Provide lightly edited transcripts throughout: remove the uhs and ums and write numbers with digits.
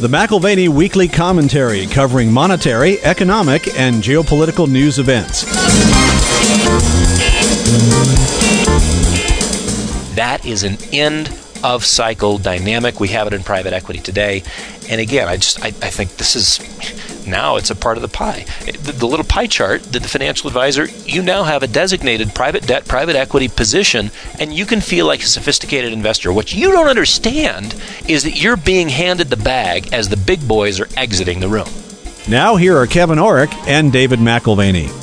The McAlvany Weekly Commentary, covering monetary, economic, and geopolitical news events. That is an end-of-cycle dynamic. We have it in private equity today. And again, I think this is, now it's a part of the pie. The little pie chart that the financial advisor, you now have a designated private debt, private equity position, and you can feel like a sophisticated investor. What you don't understand is that you're being handed the bag as the big boys are exiting the room. Now here are Kevin Orrick and David McAlvany.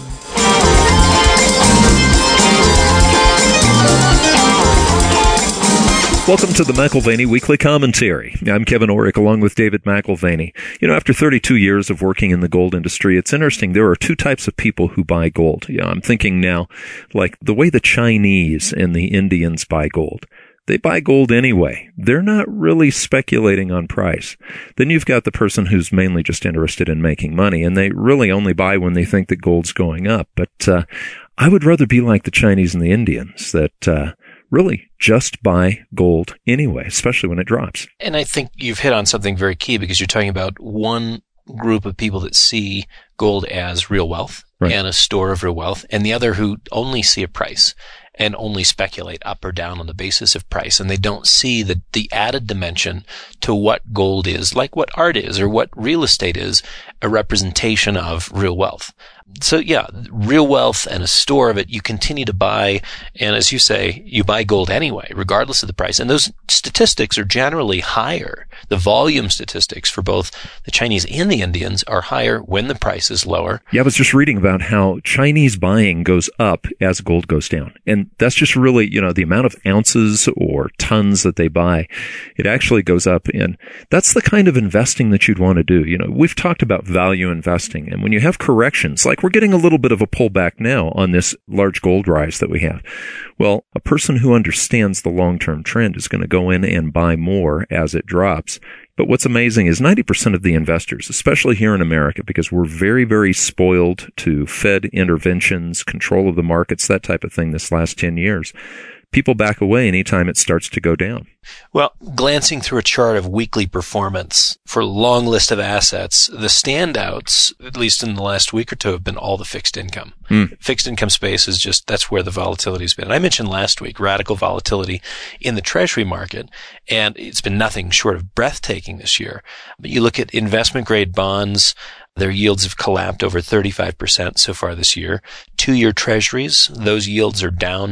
Welcome to the McAlvany Weekly Commentary. I'm Kevin Orrick along with David McAlvany. You know, after 32 years of working in the gold industry, it's interesting. There are two types of people who buy gold. Yeah, I'm thinking now, like the way the Chinese and the Indians buy gold. They buy gold anyway. They're not really speculating on price. Then you've got the person who's mainly just interested in making money, and they really only buy when they think that gold's going up. But I would rather be like the Chinese and the Indians that really just buy gold anyway, especially when it drops. And I think you've hit on something very key, because you're talking about one group of people that see gold as real wealth, right, and a store of real wealth, and the other who only see a price and only speculate up or down on the basis of price. And they don't see the added dimension to what gold is, like what art is or what real estate is, a representation of real wealth. So yeah, real wealth and a store of it, you continue to buy. And as you say, you buy gold anyway, regardless of the price. And those statistics are generally higher. The volume statistics for both the Chinese and the Indians are higher when the price is lower. Yeah, I was just reading about how Chinese buying goes up as gold goes down. And that's just really, you know, the amount of ounces or tons that they buy, it actually goes up. And that's the kind of investing that you'd want to do. You know, we've talked about value investing. And when you have corrections, like we're getting a little bit of a pullback now on this large gold rise that we have. Well, a person who understands the long-term trend is going to go in and buy more as it drops. But what's amazing is 90% of the investors, especially here in America, because we're very, very spoiled to Fed interventions, control of the markets, that type of thing this last 10 years, people back away anytime it starts to go down. Well, glancing through a chart of weekly performance for a long list of assets, the standouts, at least in the last week or two, have been all the fixed income. Fixed income space is just, that's where the volatility has been. And I mentioned last week, radical volatility in the Treasury market, and it's been nothing short of breathtaking this year. But you look at investment grade bonds, their yields have collapsed over 35% so far this year. 2-year treasuries, those yields are down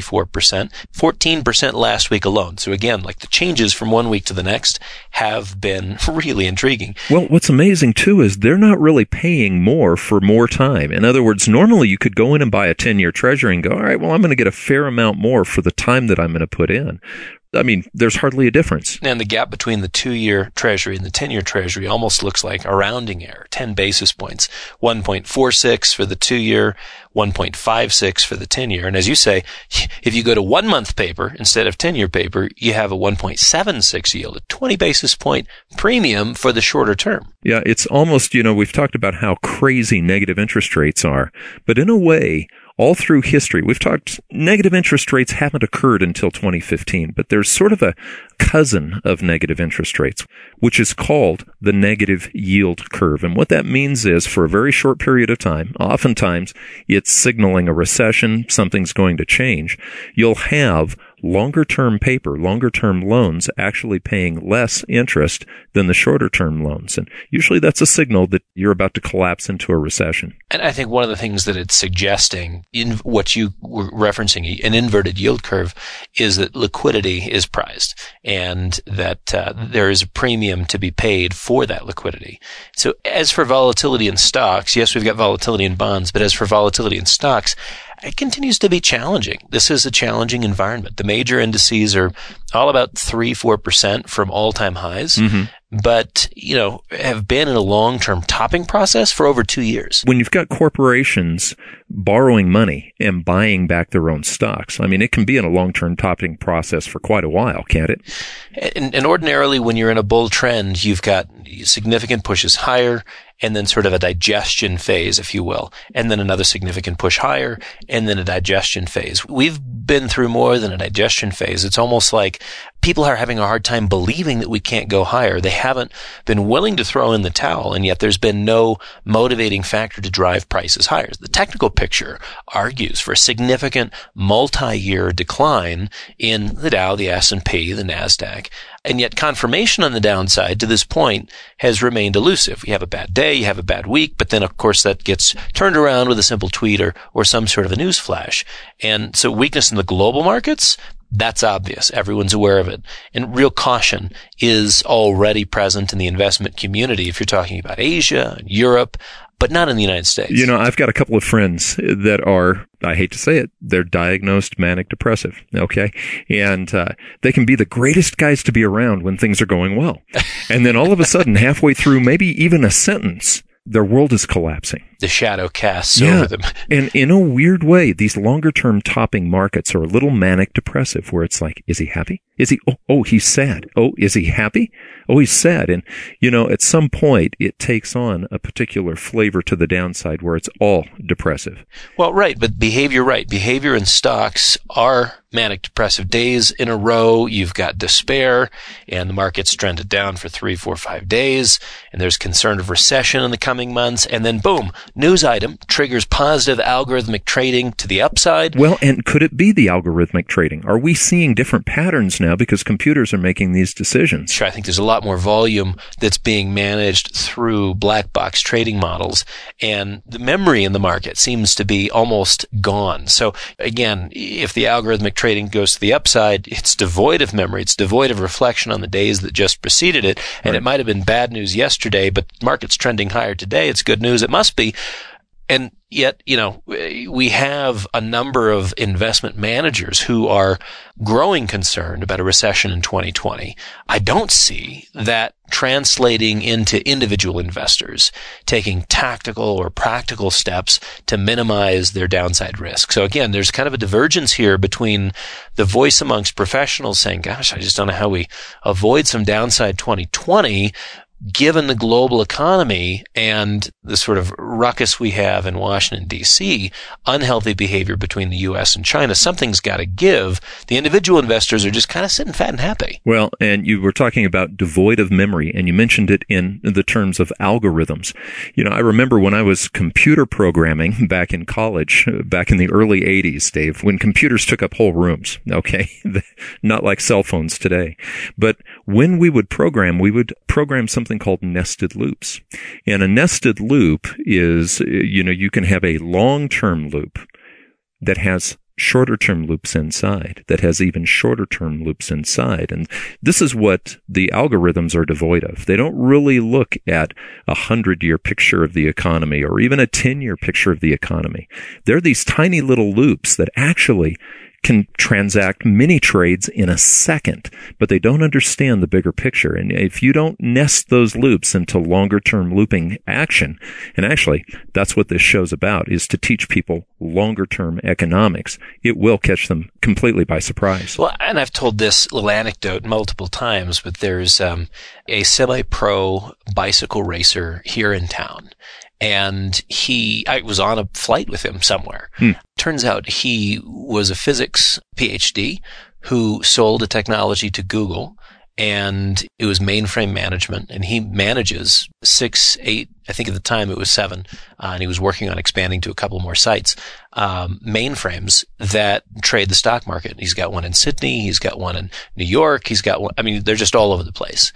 44%, 14% last week alone. So again, like the changes from one week to the next have been really intriguing. Well, what's amazing too is they're not really paying more for more time. In other words, normally you could go in and buy a 10-year treasury and go, all right, well, I'm going to get a fair amount more for the time that I'm going to put in. I mean, there's hardly a difference. And the gap between the 2-year treasury and the 10-year treasury almost looks like a rounding error, 10 basis points, 1.46 for the 2-year, 1.56 for the 10-year. And as you say, if you go to 1-month paper instead of 10-year paper, you have a 1.76 yield, a 20 basis point premium for the shorter term. Yeah, it's almost, you know, we've talked about how crazy negative interest rates are, but in a way, all through history, we've talked negative interest rates haven't occurred until 2015, but there's sort of a cousin of negative interest rates, which is called the negative yield curve. And what that means is for a very short period of time, oftentimes it's signaling a recession, something's going to change, you'll have longer-term paper, longer-term loans actually paying less interest than the shorter-term loans. And usually that's a signal that you're about to collapse into a recession. And I think one of the things that it's suggesting in what you were referencing, an inverted yield curve, is that liquidity is prized and that there is a premium to be paid for that liquidity. So as for volatility in stocks, yes, we've got volatility in bonds, but as for volatility in stocks, it continues to be challenging. This is a challenging environment. The major indices are all about 3-4% from all-time highs, but, you know, have been in a long-term topping process for over 2 years. When you've got corporations borrowing money and buying back their own stocks, I mean, it can be in a long-term topping process for quite a while, can't it? And ordinarily, when you're in a bull trend, you've got significant pushes higher, and then sort of a digestion phase, if you will, and then another significant push higher, and then a digestion phase. We've been through more than a digestion phase. It's almost like people are having a hard time believing that we can't go higher. They haven't been willing to throw in the towel, and yet there's been no motivating factor to drive prices higher. The technical picture argues for a significant multi-year decline in the Dow, the S&P, the NASDAQ, and yet confirmation on the downside to this point has remained elusive. You have a bad day, you have a bad week, but then of course that gets turned around with a simple tweet or some sort of a news flash. And so weakness in the global markets, that's obvious. Everyone's aware of it. And real caution is already present in the investment community if you're talking about Asia and Europe, but not in the United States. You know, I've got a couple of friends that are, I hate to say it, they're diagnosed manic depressive, okay? And they can be the greatest guys to be around when things are going well. And then all of a sudden, halfway through maybe even a sentence, their world is collapsing. The shadow casts over them. And in a weird way, these longer-term topping markets are a little manic depressive, where it's like, is he happy? Is he, oh, he's sad. Oh, is he happy? Oh, he's sad. And, you know, at some point, it takes on a particular flavor to the downside where it's all depressive. Well, right. But behavior in stocks are manic depressive. Days in a row, you've got despair, and the market's trended down for 3, 4, 5 days, and there's concern of recession in the coming months, and then boom, news item triggers positive algorithmic trading to the upside. Well, and could it be the algorithmic trading? Are we seeing different patterns now because computers are making these decisions? Sure, I think there's a lot more volume that's being managed through black box trading models, and the memory in the market seems to be almost gone. So again, if the algorithmic trading goes to the upside, it's devoid of memory. It's devoid of reflection on the days that just preceded it. And It might have been bad news yesterday, but the market's trending higher today. It's good news. It must be. And yet, you know, we have a number of investment managers who are growing concerned about a recession in 2020. I don't see that translating into individual investors taking tactical or practical steps to minimize their downside risk. So again, there's kind of a divergence here between the voice amongst professionals saying, gosh, I just don't know how we avoid some downside 2020, given the global economy and the sort of ruckus we have in Washington, D.C., unhealthy behavior between the U.S. and China, something's got to give. The individual investors are just kind of sitting fat and happy. Well, and you were talking about devoid of memory, and you mentioned it in the terms of algorithms. You know, I remember when I was computer programming back in college, back in the early 80s, Dave, when computers took up whole rooms, okay? Not like cell phones today. But when we would program something called nested loops. And a nested loop is, you know, you can have a long-term loop that has shorter-term loops inside, that has even shorter-term loops inside. And this is what the algorithms are devoid of. They don't really look at a 100-year picture of the economy or even a 10-year picture of the economy. They're these tiny little loops that actually can transact many trades in a second, but they don't understand the bigger picture. And if you don't nest those loops into longer-term looping action, and actually that's what this show's about, is to teach people longer-term economics, it will catch them completely by surprise. Well, and I've told this little anecdote multiple times, but there's a semi-pro bicycle racer here in town. And I was on a flight with him somewhere. Turns out he was a physics PhD who sold a technology to Google, and it was mainframe management, and he manages 6, 8, I think at the time it was 7, and he was working on expanding to a couple more sites, mainframes that trade the stock market. He's got one in Sydney, he's got one in New York, he's got one, I mean, they're just all over the place.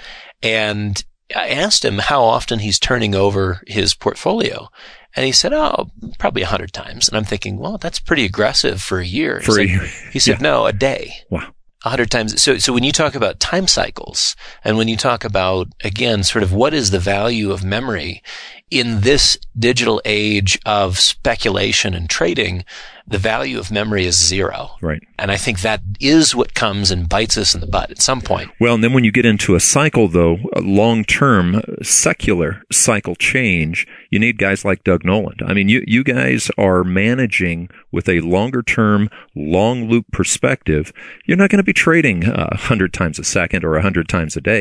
And I asked him how often he's turning over his portfolio. And he said, probably 100 times. And I'm thinking, well, that's pretty aggressive for a year. He said, no, a day. Wow. 100 times. So when you talk about time cycles, and when you talk about, again, sort of what is the value of memory in this digital age of speculation and trading, the value of memory is zero. Right. And I think that is what comes and bites us in the butt at some point. Well, and then when you get into a cycle, though, a long-term secular cycle change, you need guys like Doug Noland. I mean, you guys are managing with a longer-term, long-loop perspective. You're not going to be trading 100 times a second or 100 times a day even.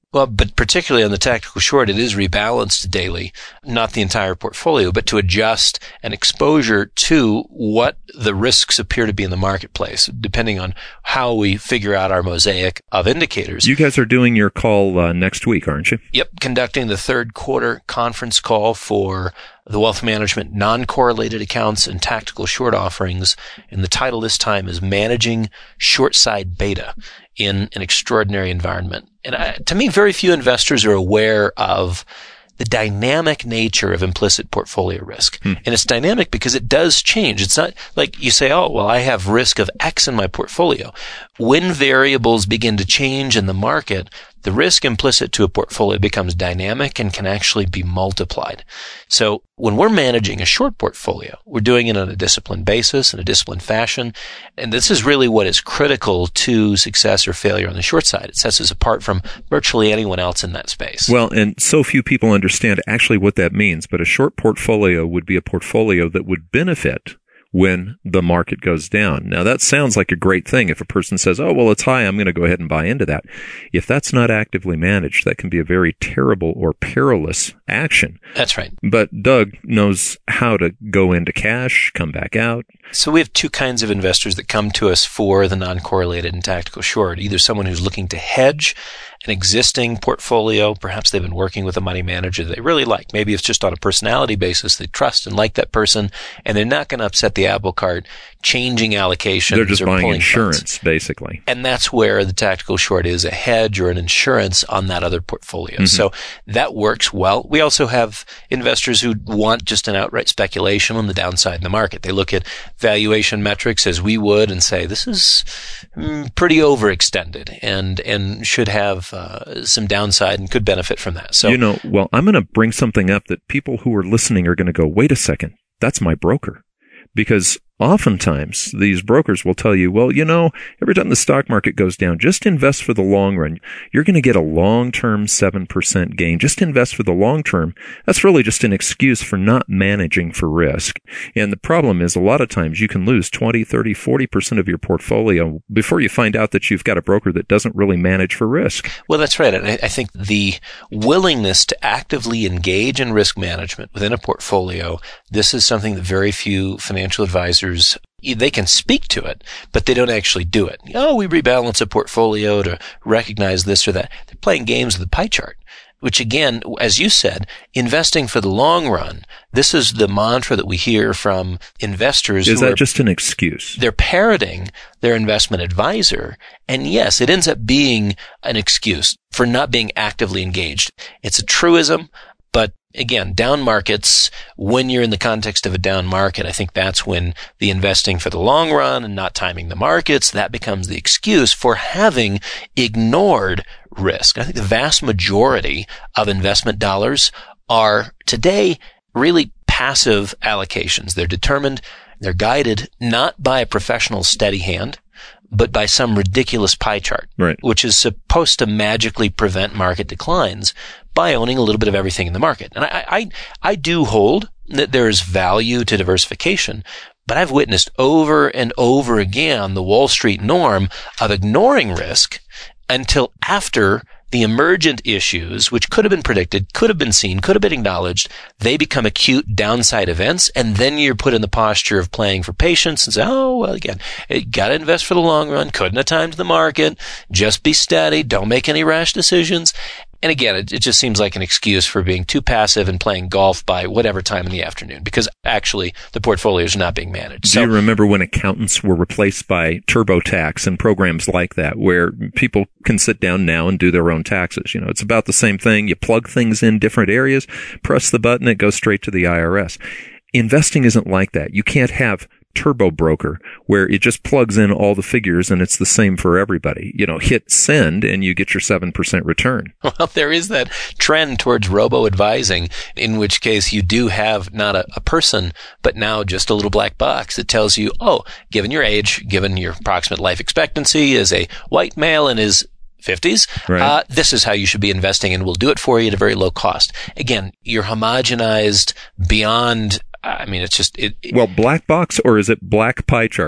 Well, but particularly on the tactical short, it is rebalanced daily, not the entire portfolio, but to adjust an exposure to what the risks appear to be in the marketplace, depending on how we figure out our mosaic of indicators. You guys are doing your call next week, aren't you? Yep, conducting the third quarter conference call for the wealth management non-correlated accounts and tactical short offerings. And the title this time is Managing Short Side Beta in an Extraordinary Environment. And to me, very few investors are aware of the dynamic nature of implicit portfolio risk. And it's dynamic because it does change. It's not like you say, oh, well, I have risk of X in my portfolio. When variables begin to change in the market, the risk implicit to a portfolio becomes dynamic and can actually be multiplied. So when we're managing a short portfolio, we're doing it on a disciplined basis, in a disciplined fashion. And this is really what is critical to success or failure on the short side. It sets us apart from virtually anyone else in that space. Well, and so few people understand actually what that means, but a short portfolio would be a portfolio that would benefit when the market goes down. Now, that sounds like a great thing if a person says, oh, well, it's high, I'm going to go ahead and buy into that. If that's not actively managed, that can be a very terrible or perilous action. That's right. But Doug knows how to go into cash, come back out. So we have two kinds of investors that come to us for the non-correlated and tactical short. Either someone who's looking to hedge an existing portfolio. Perhaps they've been working with a money manager they really like. Maybe it's just on a personality basis. They trust and like that person, and they're not going to upset the apple cart changing allocations. They're just buying insurance, funds. Basically. And that's where the tactical short is a hedge or an insurance on that other portfolio. Mm-hmm. So that works well. We also have investors who want just an outright speculation on the downside in the market. They look at valuation metrics as we would and say, this is pretty overextended and should have some downside and could benefit from that. So, well, I'm going to bring something up that people who are listening are going to go, wait a second, that's my broker. Because oftentimes these brokers will tell you, well, every time the stock market goes down, just invest for the long run. You're going to get a long-term 7% gain. Just invest for the long term. That's really just an excuse for not managing for risk. And the problem is a lot of times you can lose 20, 30, 40% of your portfolio before you find out that you've got a broker that doesn't really manage for risk. Well, that's right. And I think the willingness to actively engage in risk management within a portfolio, this is something that very few financial advisors, they can speak to it, but they don't actually do it. We rebalance a portfolio to recognize this or that. They're playing games with the pie chart, which again, as you said, investing for the long run, this is the mantra that we hear from investors. Is that just an excuse? They're parroting their investment advisor. And yes, it ends up being an excuse for not being actively engaged. It's a truism. But again, down markets, when you're in the context of a down market, I think that's when the investing for the long run and not timing the markets, that becomes the excuse for having ignored risk. I think the vast majority of investment dollars are today really passive allocations. They're determined, they're guided not by a professional steady hand, but by some ridiculous pie chart, right, which is supposed to magically prevent market declines by owning a little bit of everything in the market. And I do hold that there is value to diversification, but I've witnessed over and over again the Wall Street norm of ignoring risk until after the emergent issues, which could have been predicted, could have been seen, could have been acknowledged, they become acute downside events, and then you're put in the posture of playing for patience and say, again, you gotta invest for the long run, couldn't have timed the market, just be steady, don't make any rash decisions. And again, it just seems like an excuse for being too passive and playing golf by whatever time in the afternoon, because actually the portfolios are not being managed. Do you remember when accountants were replaced by TurboTax and programs like that, where people can sit down now and do their own taxes? It's about the same thing. You plug things in different areas, press the button, it goes straight to the IRS. Investing isn't like that. You can't have Turbo Broker where it just plugs in all the figures and it's the same for everybody. Hit send and you get your 7% return. Well, there is that trend towards robo-advising, in which case you do have not a person, but now just a little black box that tells you, given your age, given your approximate life expectancy as a white male in his 50s, right, this is how you should be investing, and we'll do it for you at a very low cost. Again, you're homogenized beyond. It's just well, black box, or is it black pie chart?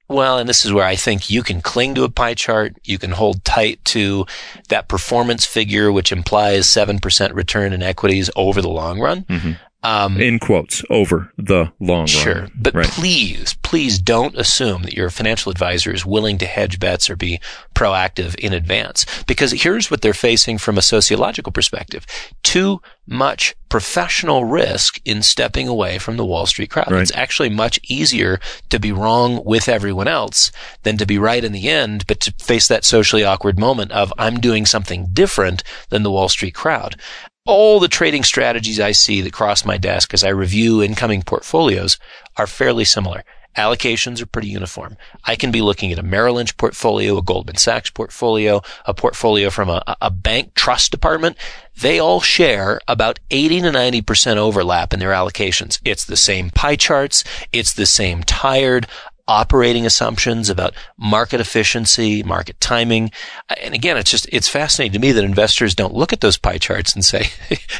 Well, and this is where I think you can cling to a pie chart. You can hold tight to that performance figure, which implies 7% return in equities over the long run. Mm-hmm. In quotes, over the long run. Sure. But right. please don't assume that your financial advisor is willing to hedge bets or be proactive in advance. Because here's what they're facing from a sociological perspective. Too much professional risk in stepping away from the Wall Street crowd. Right. It's actually much easier to be wrong with everyone else than to be right in the end, but to face that socially awkward moment of I'm doing something different than the Wall Street crowd. All the trading strategies I see that cross my desk as I review incoming portfolios are fairly similar. Allocations are pretty uniform. I can be looking at a Merrill Lynch portfolio, a Goldman Sachs portfolio, a portfolio from a bank trust department. They all share about 80 to 90% overlap in their allocations. It's the same pie charts. It's the same tired operating assumptions about market efficiency, market timing. And again, it's fascinating to me that investors don't look at those pie charts and say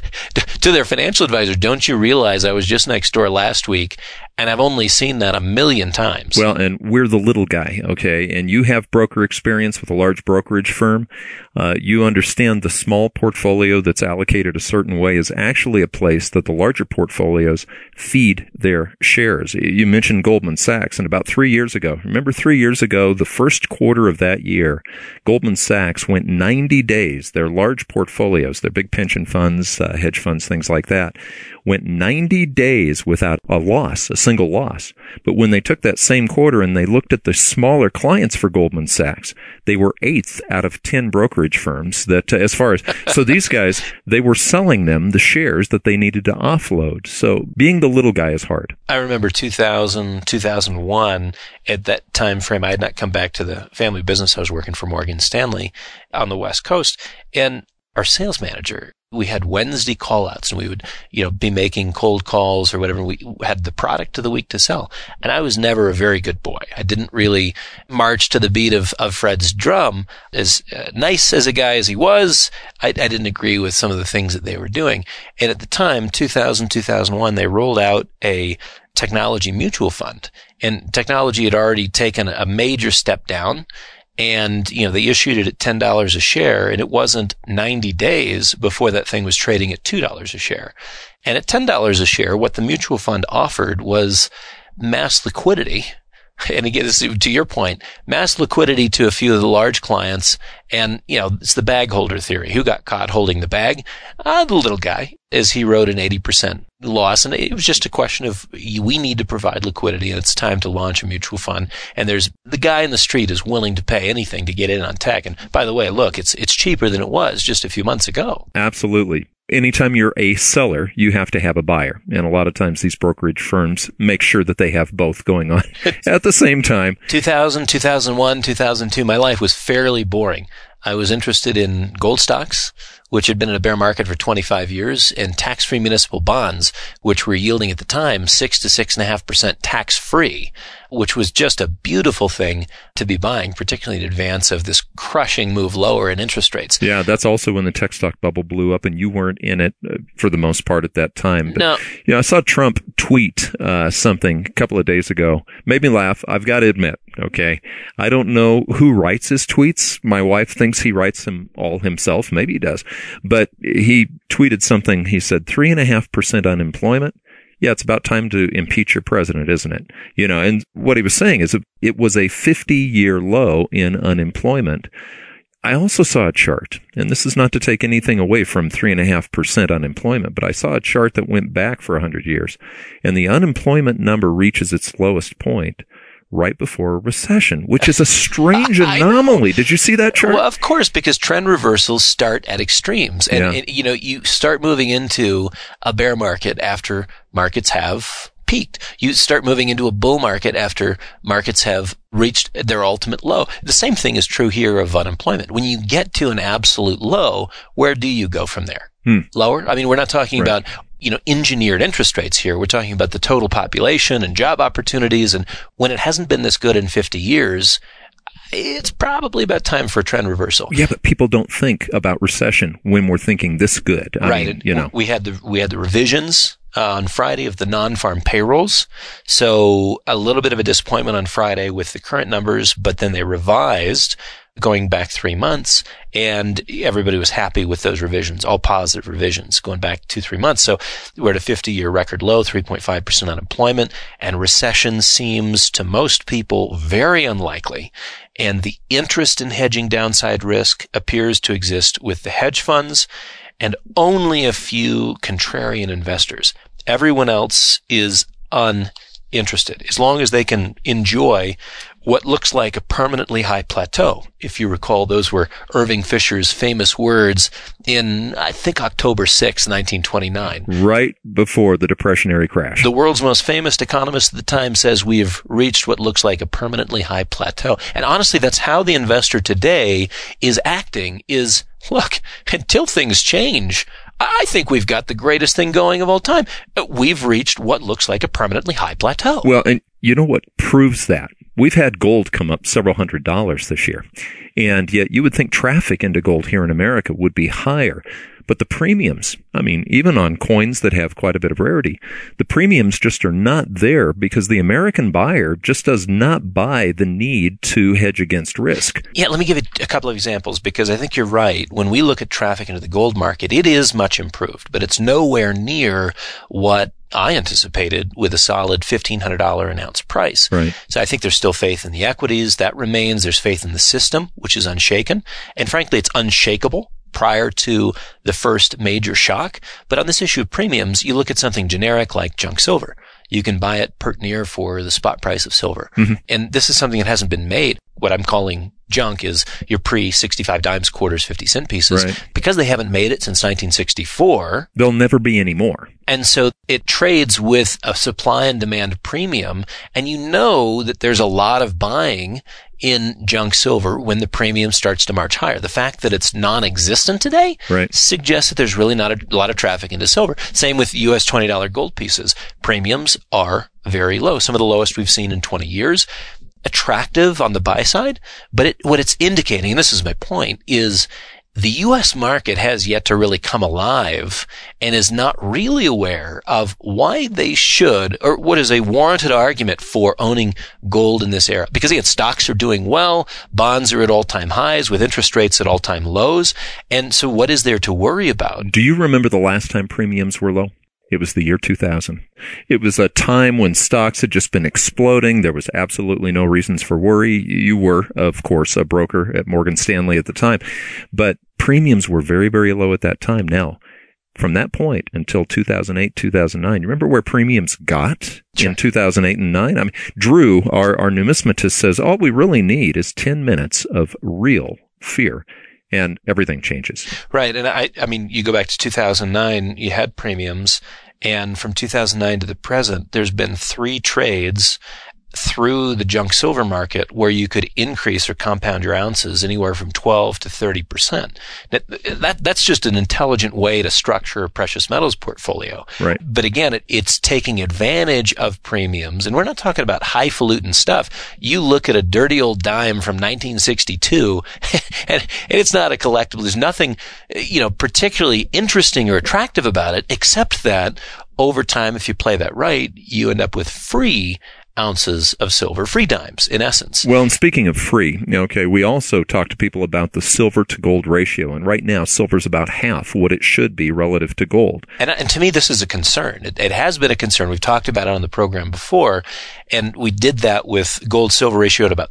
to their financial advisor, don't you realize I was just next door last week and I've only seen that 1 million times? Well, and we're the little guy, okay? And you have broker experience with a large brokerage firm. You understand the small portfolio that's allocated a certain way is actually a place that the larger portfolios feed their shares. You mentioned Goldman Sachs, and about 3 years ago, remember 3 years ago, the first quarter of that year, Goldman Sachs went 90 days, their large portfolios, their big pension funds, hedge funds, things like that, went 90 days without a loss, a single loss. But when they took that same quarter and they looked at the smaller clients for Goldman Sachs, they were 8th out of 10 brokerage firms that so these guys, they were selling them the shares that they needed to offload. So being the little guy is hard. I remember 2000, 2001, at that time frame, I had not come back to the family business. I was working for Morgan Stanley on the West Coast, and our sales manager, we had Wednesday call-outs, and we would, be making cold calls or whatever. We had the product of the week to sell. And I was never a very good boy. I didn't really march to the beat of Fred's drum. As nice as a guy as he was, I didn't agree with some of the things that they were doing. And at the time, 2000, 2001, they rolled out a technology mutual fund. And technology had already taken a major step down. And, they issued it at $10 a share, and it wasn't 90 days before that thing was trading at $2 a share. And at $10 a share, what the mutual fund offered was mass liquidity. And again, to your point, mass liquidity to a few of the large clients. And, it's the bag holder theory. Who got caught holding the bag? The little guy, as he wrote an 80% loss. And it was just a question of we need to provide liquidity, and it's time to launch a mutual fund. And there's the guy in the street is willing to pay anything to get in on tech. And by the way, look, it's cheaper than it was just a few months ago. Absolutely. Anytime you're a seller, you have to have a buyer. And a lot of times these brokerage firms make sure that they have both going on at the same time. 2000, 2001, 2002, my life was fairly boring. I was interested in gold stocks, which had been in a bear market for 25 years, and tax-free municipal bonds, which were yielding at the time 6 to 6.5% tax-free, which was just a beautiful thing to be buying, particularly in advance of this crushing move lower in interest rates. Yeah, that's also when the tech stock bubble blew up, and you weren't in it for the most part at that time. But, no. I saw Trump tweet something a couple of days ago. Made me laugh. I've got to admit, okay, I don't know who writes his tweets. My wife thinks he writes them all himself. Maybe he does. But he tweeted something. He said 3.5% unemployment. Yeah, it's about time to impeach your president, isn't it? And what he was saying is it was a 50-year low in unemployment. I also saw a chart, and this is not to take anything away from 3.5% unemployment, but I saw a chart that went back for 100 years, and the unemployment number reaches its lowest point right before a recession, which is a strange anomaly. Did you see that chart? Well, of course, because trend reversals start at extremes. And, you start moving into a bear market after markets have peaked. You start moving into a bull market after markets have reached their ultimate low. The same thing is true here of unemployment. When you get to an absolute low, where do you go from there? Lower? I mean, we're not talking about engineered interest rates here. We're talking about the total population and job opportunities. And when it hasn't been this good in 50 years, it's probably about time for a trend reversal. Yeah, but people don't think about recession when we're thinking this good. I mean, we had the revisions on Friday of the non-farm payrolls. So a little bit of a disappointment on Friday with the current numbers, but then they revised going back 3 months, and everybody was happy with those revisions, all positive revisions going back 2-3 months. So we're at a 50-year record low, 3.5% unemployment, and recession seems to most people very unlikely. And the interest in hedging downside risk appears to exist with the hedge funds and only a few contrarian investors. Everyone else is uninterested, as long as they can enjoy what looks like a permanently high plateau. If you recall, those were Irving Fisher's famous words in, I think, October 6, 1929. Right before the Depressionary crash. The world's most famous economist at the time says we have reached what looks like a permanently high plateau. And honestly, that's how the investor today is acting, is, look, until things change, I think we've got the greatest thing going of all time. We've reached what looks like a permanently high plateau. Well, and you know what proves that? We've had gold come up several $100s this year, and yet you would think traffic into gold here in America would be higher. But the premiums, I mean, even on coins that have quite a bit of rarity, the premiums just are not there because the American buyer just does not buy the need to hedge against risk. Yeah, let me give you a couple of examples because I think you're right. When we look at traffic into the gold market, it is much improved, but it's nowhere near what I anticipated with a solid $1,500 an ounce price. Right. So I think there's still faith in the equities. That remains. There's faith in the system, which is unshaken. And frankly, it's unshakable prior to the first major shock. But on this issue of premiums, you look at something generic like junk silver. You can buy it pert near for the spot price of silver. Mm-hmm. And this is something that hasn't been made. What I'm calling junk is your pre-65 dimes, quarters, 50-cent pieces. Right. Because they haven't made it since 1964. There'll never be any more. And so it trades with a supply and demand premium. And you know that there's a lot of buying in junk silver when the premium starts to march higher. The fact that it's non-existent today suggests that there's really not a lot of traffic into silver. Same with US $20 gold pieces. Premiums are very low, some of the lowest we've seen in 20 years. Attractive on the buy side, but what it's indicating, and this is my point, is the U.S. market has yet to really come alive and is not really aware of why they should, or what is a warranted argument for owning gold in this era. Because again, stocks are doing well, bonds are at all-time highs with interest rates at all-time lows, and so what is there to worry about? Do you remember the last time premiums were low? It was the year 2000. It was a time when stocks had just been exploding. There was absolutely no reasons for worry. You were, of course, a broker at Morgan Stanley at the time, but premiums were very, very low at that time. Now, from that point until 2008, 2009, you remember where premiums got in 2008 and 9? I mean, Drew, our numismatist, says all we really need is 10 minutes of real fear. And everything changes. Right. And I mean, you go back to 2009, you had premiums. And from 2009 to the present, there's been 3 trades through the junk silver market where you could increase or compound your ounces anywhere from 12 to 30%. That's just an intelligent way to structure a precious metals portfolio. Right. But again, it's taking advantage of premiums. And we're not talking about highfalutin stuff. You look at a dirty old dime from 1962 and it's not a collectible. There's nothing, particularly interesting or attractive about it, except that over time, if you play that right, you end up with free ounces of silver, free dimes, in essence. Well, and speaking of free, we also talk to people about the silver to gold ratio. And right now, silver's about half what it should be relative to gold. And to me, this is a concern. It has been a concern. We've talked about it on the program before. And we did that with gold-silver ratio at about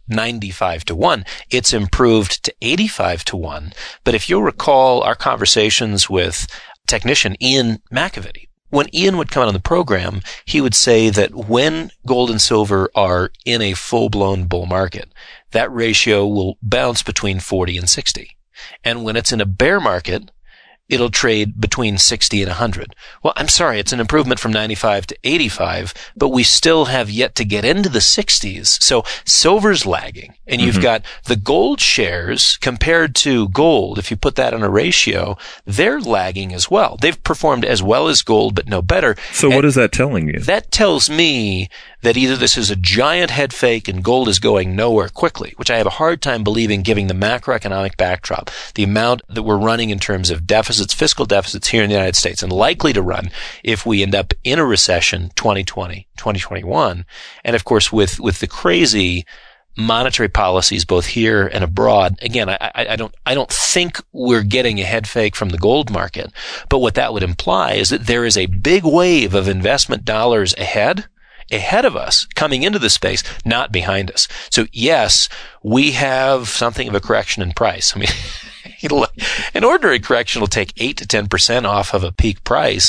95-1. It's improved to 85-1. But if you'll recall our conversations with technician Ian McAvity, when Ian would come out on the program, he would say that when gold and silver are in a full-blown bull market, that ratio will bounce between 40 and 60. And when it's in a bear market, it'll trade between 60 and 100. Well, I'm sorry, it's an improvement from 95 to 85, but we still have yet to get into the 60s. So silver's lagging, and you've got the gold shares compared to gold. If you put that on a ratio, they're lagging as well. They've performed as well as gold, but no better. So what is that telling you? That tells me that either this is a giant head fake and gold is going nowhere quickly, which I have a hard time believing given the macroeconomic backdrop, the amount that we're running in terms of deficits, fiscal deficits here in the United States, and likely to run if we end up in a recession 2020, 2021. And of course, with the crazy monetary policies both here and abroad. Again, I don't think we're getting a head fake from the gold market, but what that would imply is that there is a big wave of investment dollars ahead of us coming into the space, not behind us. So yes, we have something of a correction in price. I mean, an ordinary correction will take 8 to 10% off of a peak price.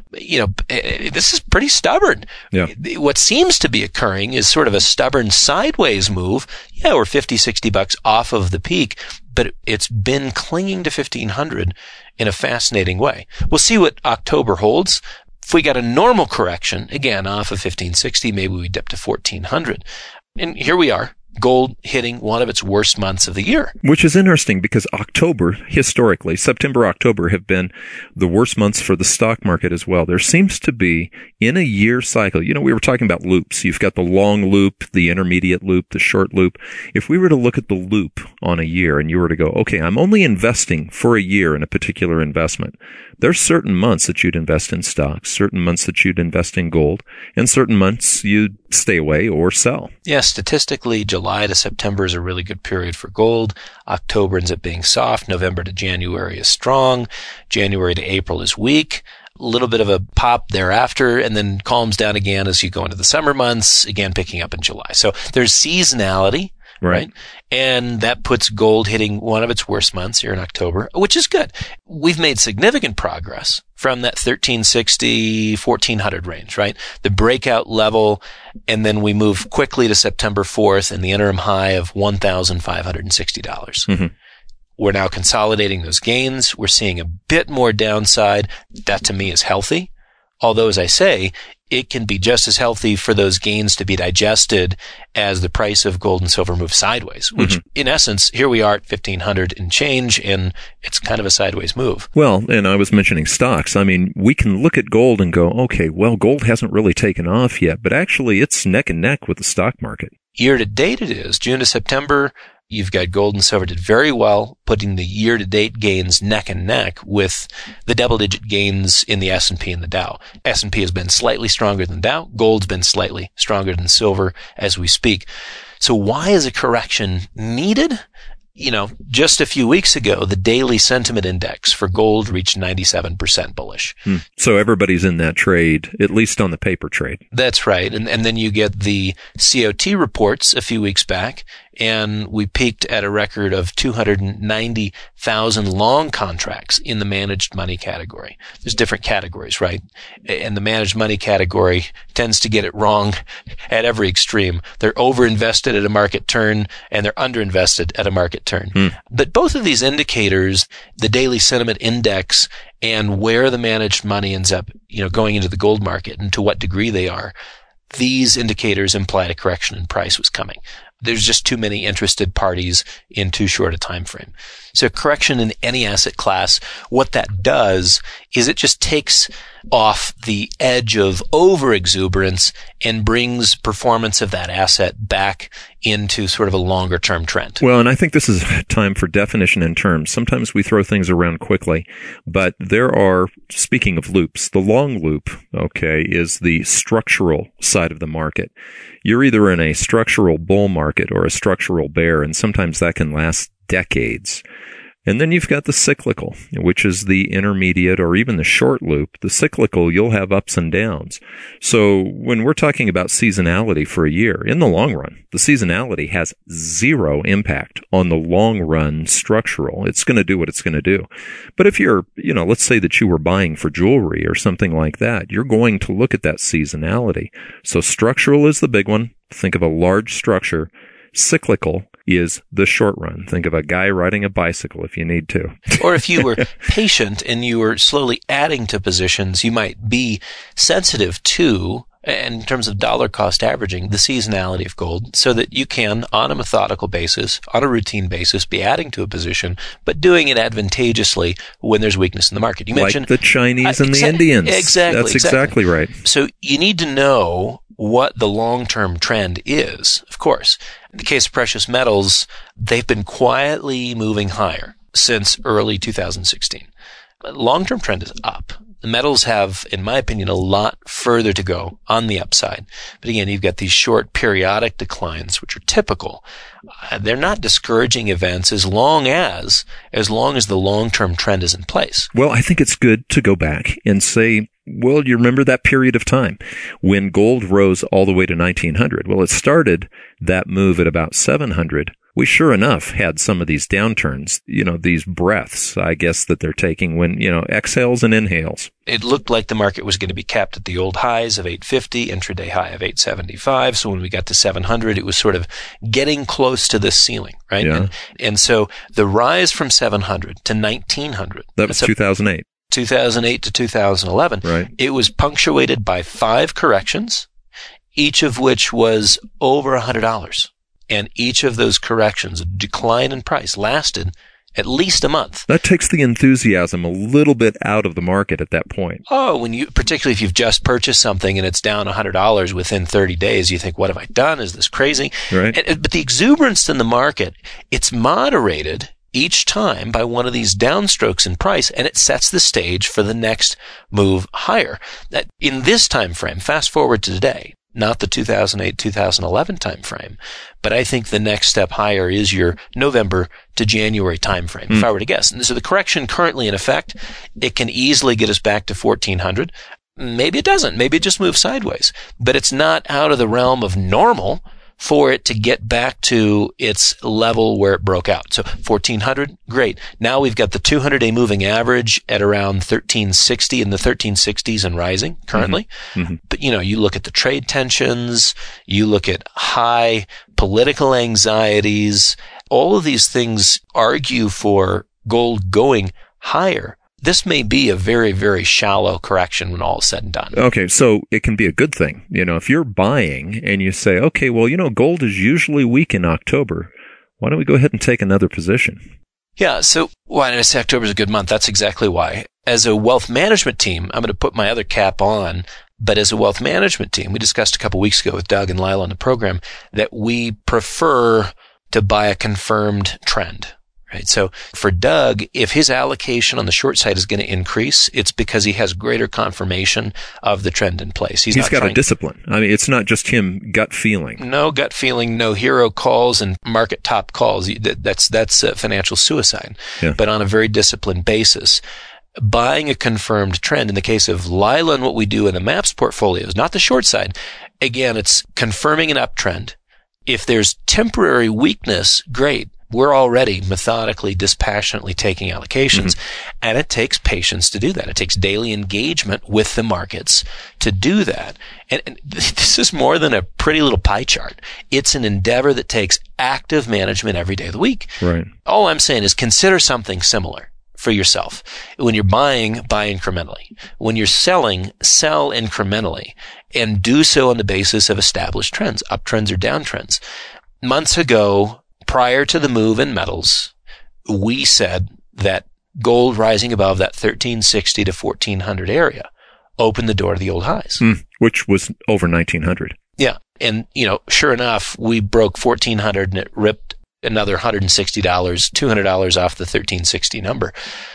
This is pretty stubborn. Yeah. What seems to be occurring is sort of a stubborn sideways move. Yeah, we're $50-$60 off of the peak, but it's been clinging to 1,500 in a fascinating way. We'll see what October holds. If we got a normal correction, again, off of 1,560, maybe we dip to 1,400. And here we are. Gold hitting one of its worst months of the year. Which is interesting because October, historically, September, October have been the worst months for the stock market as well. There seems to be, in a year cycle, we were talking about loops. You've got the long loop, the intermediate loop, the short loop. If we were to look at the loop on a year and you were to go, okay, I'm only investing for a year in a particular investment, there's certain months that you'd invest in stocks, certain months that you'd invest in gold, and certain months you'd stay away or sell. Yeah, statistically, July to September is a really good period for gold. October ends up being soft. November to January is strong. January to April is weak. A little bit of a pop thereafter, and then calms down again as you go into the summer months, again picking up in July. So there's seasonality. Right. And that puts gold hitting one of its worst months here in October, which is good. We've made significant progress from that 1,360, 1,400 range, right? The breakout level, and then we move quickly to September 4th and the interim high of $1,560. Mm-hmm. We're now consolidating those gains. We're seeing a bit more downside. That to me is healthy. Although, as I say, it can be just as healthy for those gains to be digested as the price of gold and silver move sideways, which in essence, here we are at 1,500 and change, and it's kind of a sideways move. Well, and I was mentioning stocks. I mean, we can look at gold and go, okay, well, gold hasn't really taken off yet, but actually it's neck and neck with the stock market. Year to date it is. June to September, you've got gold and silver did very well, putting the year-to-date gains neck and neck with the double-digit gains in the S&P and the Dow. S&P has been slightly stronger than Dow. Gold's been slightly stronger than silver as we speak. So why is a correction needed? Just a few weeks ago, the daily sentiment index for gold reached 97% bullish. So everybody's in that trade, at least on the paper trade. That's right. And then you get the COT reports a few weeks back, and we peaked at a record of 290,000 long contracts in the managed money category. There's different categories, right? And the managed money category tends to get it wrong at every extreme. They're overinvested at a market turn, and they're underinvested at a market turn. But both of these indicators, the daily sentiment index and where the managed money ends up, going into the gold market and to what degree they are, these indicators implied a correction in price was coming. There's just too many interested parties in too short a time frame. So correction in any asset class, what that does is it just takes off the edge of over-exuberance and brings performance of that asset back into sort of a longer-term trend. Well, and I think this is time for definition in terms. Sometimes we throw things around quickly, but there are, speaking of loops, the long loop, is the structural side of the market. You're either in a structural bull market or a structural bear, and sometimes that can last decades. And then you've got the cyclical, which is the intermediate or even the short loop. The cyclical, you'll have ups and downs. So when we're talking about seasonality for a year, in the long run, the seasonality has zero impact on the long run structural. It's going to do what it's going to do. But if you're, let's say that you were buying for jewelry or something like that, you're going to look at that seasonality. So structural is the big one. Think of a large structure. Cyclical is the short run. Think of a guy riding a bicycle if you need to. Or if you were patient and you were slowly adding to positions, you might be sensitive to, in terms of dollar cost averaging, the seasonality of gold so that you can, on a methodical basis, on a routine basis, be adding to a position, but doing it advantageously when there's weakness in the market. You mentioned like the Chinese and the Indians. Exactly. That's exactly right. So you need to know what the long-term trend is, of course. In the case of precious metals, they've been quietly moving higher since early 2016. Long-term trend is up. The metals have, in my opinion, a lot further to go on the upside. But again, you've got these short periodic declines, which are typical. They're not discouraging events as long as the long-term trend is in place. Well, I think it's good to go back and say, well, you remember that period of time when gold rose all the way to 1900. Well, it started that move at about 700. We sure enough had some of these downturns, these breaths, I guess, that they're taking when, exhales and inhales. It looked like the market was going to be capped at the old highs of 850, intraday high of 875. So when we got to 700, it was sort of getting close to this ceiling, right? Yeah. And so the rise from 700 to 1900. That was 2008. 2008 to 2011. Right. It was punctuated by 5 corrections, each of which was over $100. And each of those corrections, a decline in price, lasted at least a month. That takes the enthusiasm a little bit out of the market at that point. Oh, particularly if you've just purchased something and it's down $100 within 30 days, you think, what have I done? Is this crazy? Right. But the exuberance in the market, it's moderated each time by one of these downstrokes in price, and it sets the stage for the next move higher. That in this time frame, fast forward to today, not the 2008-2011 time frame, but I think the next step higher is your November to January time frame, if I were to guess. And so the correction currently in effect, it can easily get us back to 1400. Maybe it doesn't. Maybe it just moves sideways. But it's not out of the realm of normal for it to get back to its level where it broke out. So 1400, great. Now we've got the 200-day moving average at around 1360 in the 1360s and rising currently. Mm-hmm. But, you look at the trade tensions, you look at high political anxieties, all of these things argue for gold going higher. This may be a very, very shallow correction when all is said and done. Okay, so it can be a good thing. If you're buying and you say, okay, well, gold is usually weak in October. Why don't we go ahead and take another position? Yeah, so why did I say October is a good month? That's exactly why. As a wealth management team, I'm going to put my other cap on, but as a wealth management team, we discussed a couple weeks ago with Doug and Lila on the program that we prefer to buy a confirmed trend. Right. So for Doug, if his allocation on the short side is going to increase, it's because he has greater confirmation of the trend in place. He's got a discipline. I mean, it's not just him gut feeling. No gut feeling, no hero calls and market top calls. That's financial suicide. Yeah. But on a very disciplined basis, buying a confirmed trend in the case of Lila and what we do in the MAPS portfolios, not the short side. Again, it's confirming an uptrend. If there's temporary weakness, great. We're already methodically, dispassionately taking allocations, and it takes patience to do that. It takes daily engagement with the markets to do that. And this is more than a pretty little pie chart. It's an endeavor that takes active management every day of the week. Right. All I'm saying is consider something similar for yourself. When you're buying, buy incrementally. When you're selling, sell incrementally, and do so on the basis of established trends, uptrends or downtrends. Months ago, prior to the move in metals, we said that gold rising above that 1360 to 1400 area opened the door to the old highs. Which was over 1900. Yeah. And, sure enough, we broke 1400 and it ripped another $160, $200 off the 1360 number.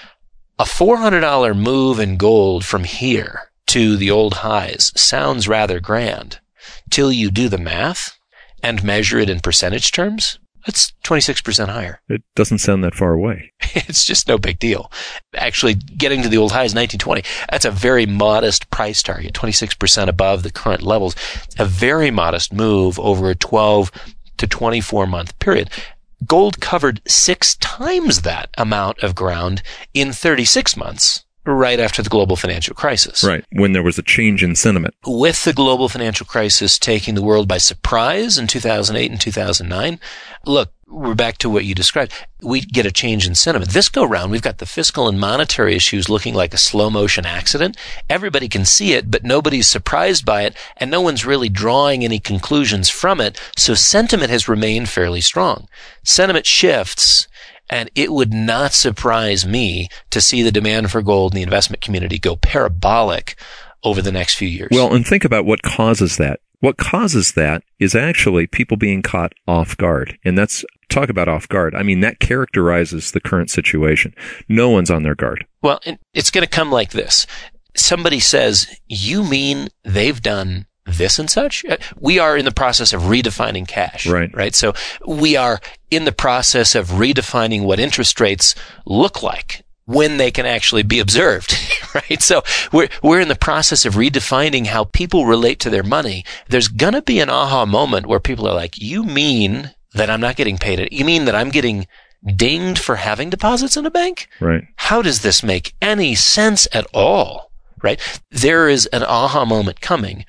A $400 move in gold from here to the old highs sounds rather grand till you do the math and measure it in percentage terms. It's 26% higher. It doesn't sound that far away. It's just no big deal. Actually, getting to the old highs, 1920, that's a very modest price target, 26% above the current levels. A very modest move over a 12 to 24-month period. Gold covered 6 times that amount of ground in 36 months. Right after the global financial crisis. Right, when there was a change in sentiment. With the global financial crisis taking the world by surprise in 2008 and 2009, look, we're back to what you described. We get a change in sentiment. This go round, we've got the fiscal and monetary issues looking like a slow motion accident. Everybody can see it, but nobody's surprised by it, and no one's really drawing any conclusions from it. So sentiment has remained fairly strong. Sentiment shifts. And it would not surprise me to see the demand for gold in the investment community go parabolic over the next few years. Well, and think about what causes that. What causes that is actually people being caught off guard. And that's, talk about off guard. I mean, that characterizes the current situation. No one's on their guard. Well, it's going to come like this. Somebody says, you mean they've done this and such? We are in the process of redefining cash. Right. So we are in the process of redefining what interest rates look like when they can actually be observed, right? So we're in the process of redefining how people relate to their money. There's going to be an aha moment where people are like, you mean that I'm not getting paid? You mean that I'm getting dinged for having deposits in a bank? Right. How does this make any sense at all? Right? There is an aha moment coming.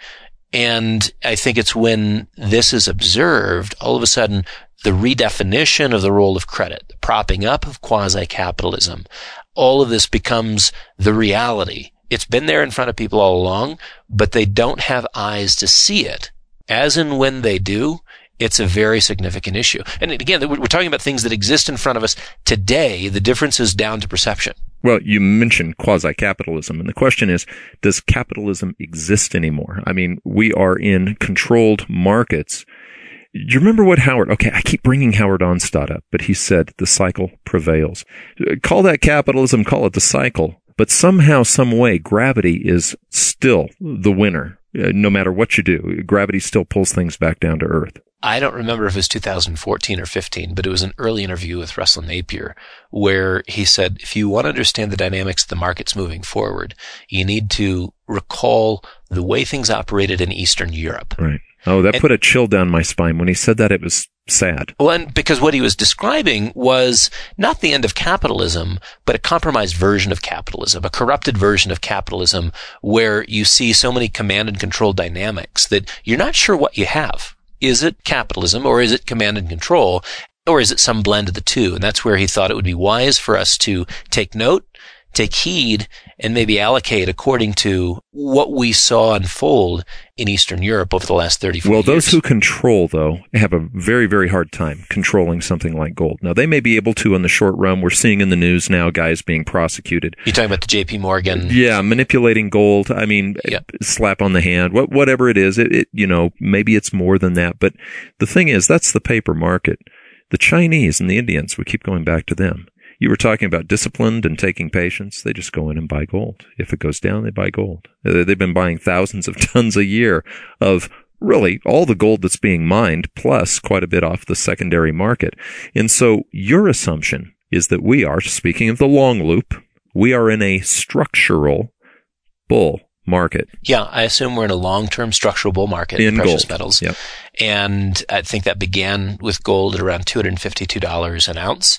And I think it's when this is observed, all of a sudden, the redefinition of the role of credit, the propping up of quasi-capitalism, all of this becomes the reality. It's been there in front of people all along, but they don't have eyes to see it. As and when they do, it's a very significant issue. And again, we're talking about things that exist in front of us today. The difference is down to perception. Well, you mentioned quasi-capitalism, and the question is, does capitalism exist anymore? I mean, we are in controlled markets. You remember what I keep bringing Howard Onstad up, but he said the cycle prevails. Call that capitalism, call it the cycle, but somehow, some way, gravity is still the winner. No matter what you do, gravity still pulls things back down to earth. I don't remember if it was 2014 or 15, but it was an early interview with Russell Napier where he said, if you want to understand the dynamics of the markets moving forward, you need to recall the way things operated in Eastern Europe. Right. Oh, that put a chill down my spine. When he said that, it was sad. Well, and because what he was describing was not the end of capitalism, but a compromised version of capitalism, a corrupted version of capitalism where you see so many command and control dynamics that you're not sure what you have. Is it capitalism or is it command and control or is it some blend of the two? And that's where he thought it would be wise for us to take note, take heed, and maybe allocate according to what we saw unfold in Eastern Europe over the last 30, 40 years. Well, those who control, though, have a very, very hard time controlling something like gold. Now, they may be able to in the short run. We're seeing in the news now guys being prosecuted. You're talking about the J.P. Morgan? Yeah, manipulating gold. I mean, slap on the hand, whatever it is. Maybe it's more than that. But the thing is, that's the paper market. The Chinese and the Indians, we keep going back to them. You were talking about disciplined and taking patience. They just go in and buy gold. If it goes down, they buy gold. They've been buying thousands of tons a year of really all the gold that's being mined, plus quite a bit off the secondary market. And so your assumption is that we are, speaking of the long loop, we are in a structural bull market. Yeah, I assume we're in a long-term structural bull market in precious metals. Yep. And I think that began with gold at around $252 an ounce.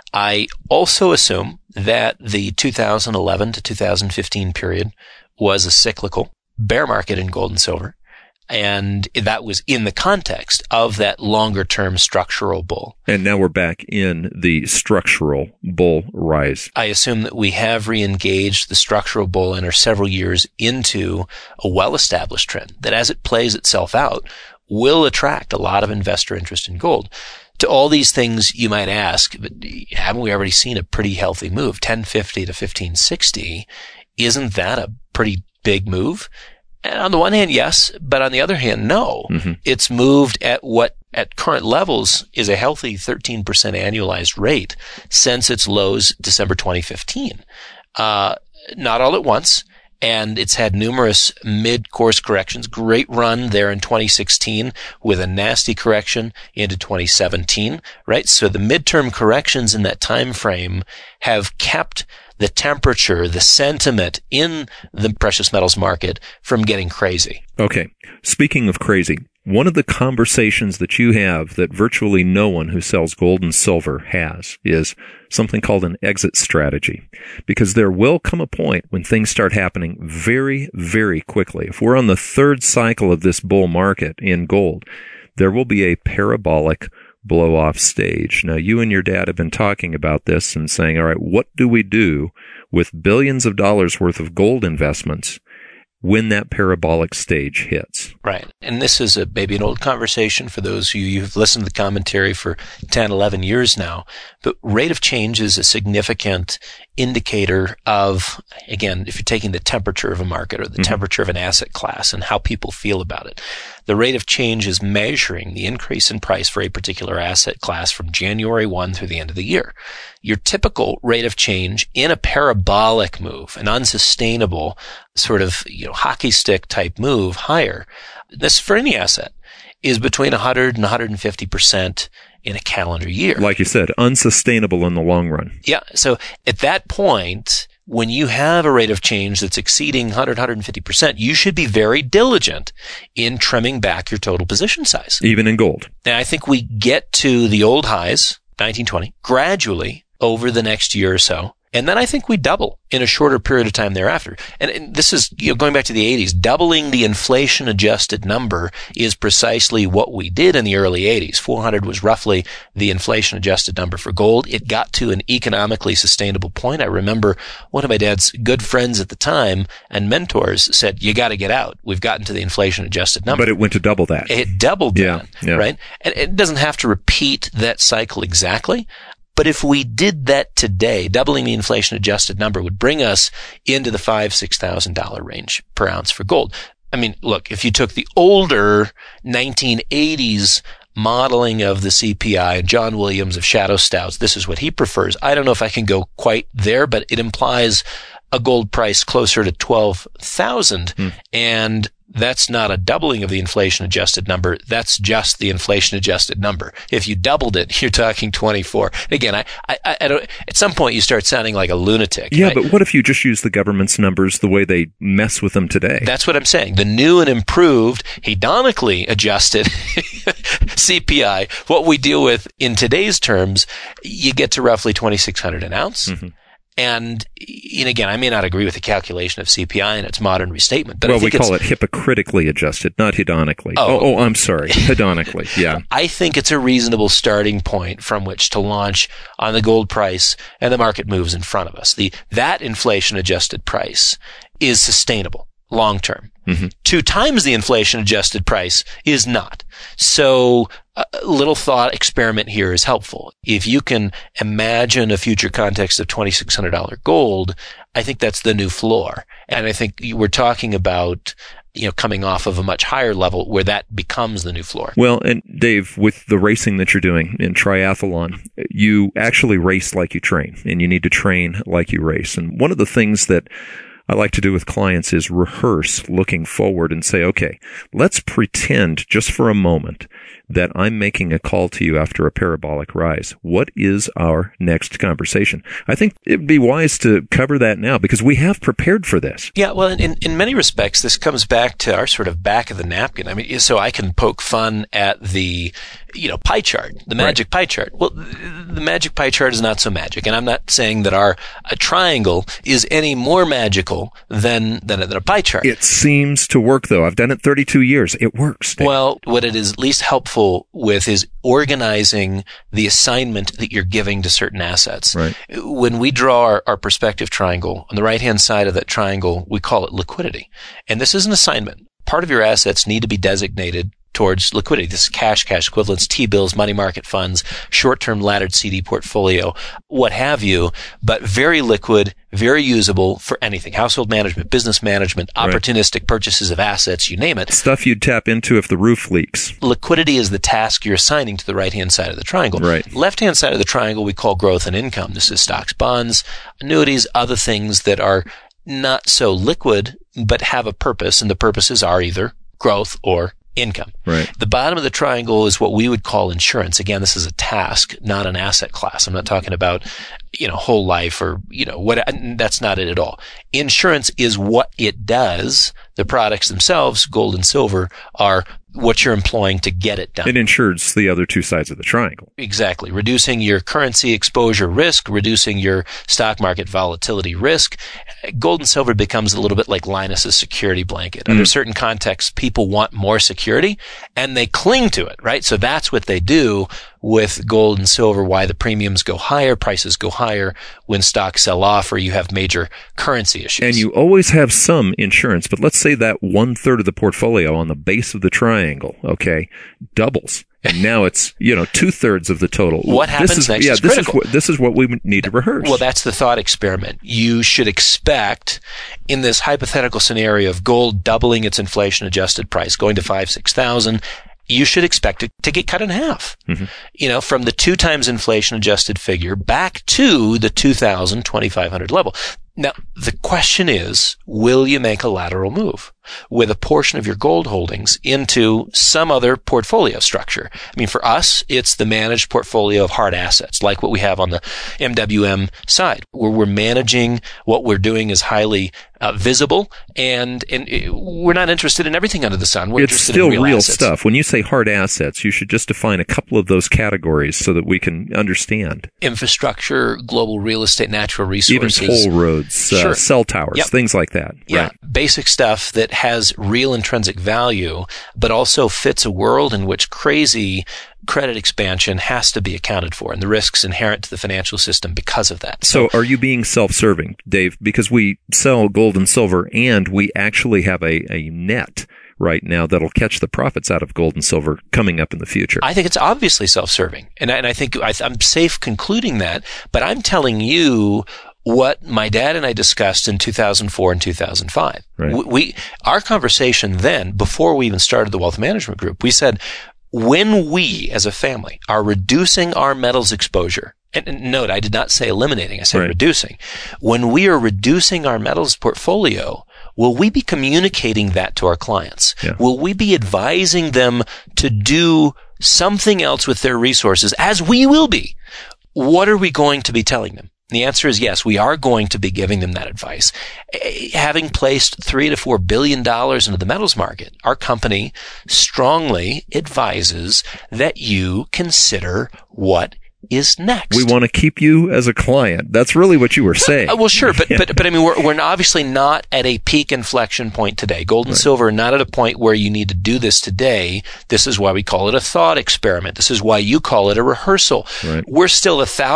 I also assume that the 2011 to 2015 period was a cyclical bear market in gold and silver. And that was in the context of that longer-term structural bull. And now we're back in the structural bull rise. I assume that we have re-engaged the structural bull and are several years into a well-established trend that as it plays itself out will attract a lot of investor interest in gold. To all these things, you might ask, but haven't we already seen a pretty healthy move? 1050 to 1560, isn't that a pretty big move? And on the one hand, yes, but on the other hand, no. Mm-hmm. It's moved at what at current levels is a healthy 13% annualized rate since its lows December 2015. Not all at once. And it's had numerous mid-course corrections. Great run there in 2016 with a nasty correction into 2017, right? So the midterm corrections in that time frame have kept the temperature, the sentiment in the precious metals market from getting crazy. Okay. Speaking of crazy, one of the conversations that you have that virtually no one who sells gold and silver has is something called an exit strategy. Because there will come a point when things start happening very, very quickly. If we're on the third cycle of this bull market in gold, there will be a parabolic blow-off stage. Now, you and your dad have been talking about this and saying, all right, what do we do with billions of dollars worth of gold investments when that parabolic stage hits? Right. And this is maybe an old conversation for those of you who've listened to the commentary for 10, 11 years now. But rate of change is a significant indicator of, again, if you're taking the temperature of a market or the temperature of an asset class and how people feel about it. the rate of change is measuring the increase in price for a particular asset class from January 1 through the end of the year. Your typical rate of change in a parabolic move, an unsustainable sort of, hockey stick type move higher, this for any asset, is between 100 and 150% in a calendar year. Like you said, unsustainable in the long run. Yeah. So at that point, when you have a rate of change that's exceeding 100, 150%, you should be very diligent in trimming back your total position size. Even in gold. Now, I think we get to the old highs, 1920, gradually over the next year or so. And then I think we double in a shorter period of time thereafter. And this is, going back to the 80s, doubling the inflation adjusted number is precisely what we did in the early 80s. 400 was roughly the inflation adjusted number for gold. It got to an economically sustainable point. I remember one of my dad's good friends at the time and mentors said, you got to get out. We've gotten to the inflation adjusted number. But it went to double that. It doubled that, right? And it doesn't have to repeat that cycle exactly. But if we did that today, doubling the inflation adjusted number would bring us into the $5,000, $6,000 range per ounce for gold. I mean, look, if you took the older 1980s modeling of the CPI and John Williams of Shadow Stouts, this is what he prefers. I don't know if I can go quite there, but it implies a gold price closer to 12,000. And that's not a doubling of the inflation adjusted number. That's just the inflation adjusted number. If you doubled it, you're talking 24. Again, I don't, at some point you start sounding like a lunatic. Yeah, but what if you just use the government's numbers the way they mess with them today? That's what I'm saying. The new and improved, hedonically adjusted CPI, what we deal with in today's terms, you get to roughly 2,600 an ounce. And again, I may not agree with the calculation of CPI in its modern restatement, but well, I think we call it hypocritically adjusted, not hedonically. Oh, I'm sorry. Hedonically. Yeah. I think it's a reasonable starting point from which to launch on the gold price and the market moves in front of us. That inflation adjusted price is sustainable long term. 2 times the inflation adjusted price is not. So a little thought experiment here is helpful. If you can imagine a future context of $2,600 gold, I think that's the new floor. And I think we're talking about, coming off of a much higher level where that becomes the new floor. Well, and Dave, with the racing that you're doing in triathlon, you actually race like you train, and you need to train like you race. And one of the things that I like to do with clients is rehearse looking forward and say, okay, let's pretend just for a moment that I'm making a call to you after a parabolic rise. What is our next conversation? I think it'd be wise to cover that now because we have prepared for this. Yeah, well, in many respects, this comes back to our sort of back of the napkin. I mean, so I can poke fun at the, pie chart, the magic pie chart. Well, the magic pie chart is not so magic. And I'm not saying that a triangle is any more magical than a pie chart. It seems to work, though. I've done it 32 years. It works. Dave. Well, what it is least helpful with is organizing the assignment that you're giving to certain assets. Right. When we draw our perspective triangle, on the right-hand side of that triangle, we call it liquidity. And this is an assignment. Part of your assets need to be designated towards liquidity. This is cash equivalents, T-bills, money market funds, short-term laddered CD portfolio, what have you, but very liquid, very usable for anything. Household management, business management, opportunistic purchases of assets, you name it. Stuff you'd tap into if the roof leaks. Liquidity is the task you're assigning to the right-hand side of the triangle. Right. Left-hand side of the triangle we call growth and income. This is stocks, bonds, annuities, other things that are not so liquid, but have a purpose, and the purposes are either growth or income. Right. The bottom of the triangle is what we would call insurance. Again, this is a task, not an asset class. I'm not talking about, whole life or, what, that's not it at all. Insurance is what it does. The products themselves, gold and silver, are what you're employing to get it done. It insures the other two sides of the triangle. Exactly. Reducing your currency exposure risk, reducing your stock market volatility risk. Gold and silver becomes a little bit like Linus's security blanket. Under certain contexts, people want more security and they cling to it, right? So that's what they do with gold and silver, why the premiums go higher, prices go higher when stocks sell off or you have major currency issues. And you always have some insurance, but let's say that 1/3 of the portfolio on the base of the triangle, okay, doubles. And now it's, 2/3 of the total. What happens next is critical. This is what we need to rehearse. Well, that's the thought experiment. You should expect, in this hypothetical scenario of gold doubling its inflation-adjusted price, going to 5,000-6,000, you should expect it to get cut in half. Mm-hmm. From the 2 times inflation-adjusted figure back to the 2,000, 2,500 level. Now, the question is, will you make a lateral move with a portion of your gold holdings into some other portfolio structure? I mean, for us, it's the managed portfolio of hard assets, like what we have on the MWM side, where we're managing what we're doing is highly visible, and we're not interested in everything under the sun. We're it's interested still in real assets. Stuff. When you say hard assets, you should just define a couple of those categories so that we can understand. Infrastructure, global real estate, natural resources. Even toll roads, Sure. cell towers, Yep. things like that. Yeah, Right. basic stuff that has real intrinsic value, but also fits a world in which crazy credit expansion has to be accounted for and the risks inherent to the financial system because of that. So are you being self-serving, Dave? Because we sell gold and silver and we actually have a net right now that'll catch the profits out of gold and silver coming up in the future. I think it's obviously self-serving. And I think I'm safe concluding that, but I'm telling you what my dad and I discussed in 2004 and 2005. Right. Our conversation then, before we even started the Wealth Management Group, we said, when we as a family are reducing our metals exposure, and note, I did not say eliminating, I said Right. reducing. When we are reducing our metals portfolio, will we be communicating that to our clients? Yeah. Will we be advising them to do something else with their resources, as we will be? What are we going to be telling them? The answer is yes, we are going to be giving them that advice. Having placed $3 to $4 billion into the metals market, our company strongly advises that you consider what is next. We want to keep you as a client. That's really what you were saying. Well, sure, but I mean, we're obviously not at a peak inflection point today. Gold and silver are not at a point where you need to do this today. This is why we call it a thought experiment. This is why you call it a rehearsal. Right. We're still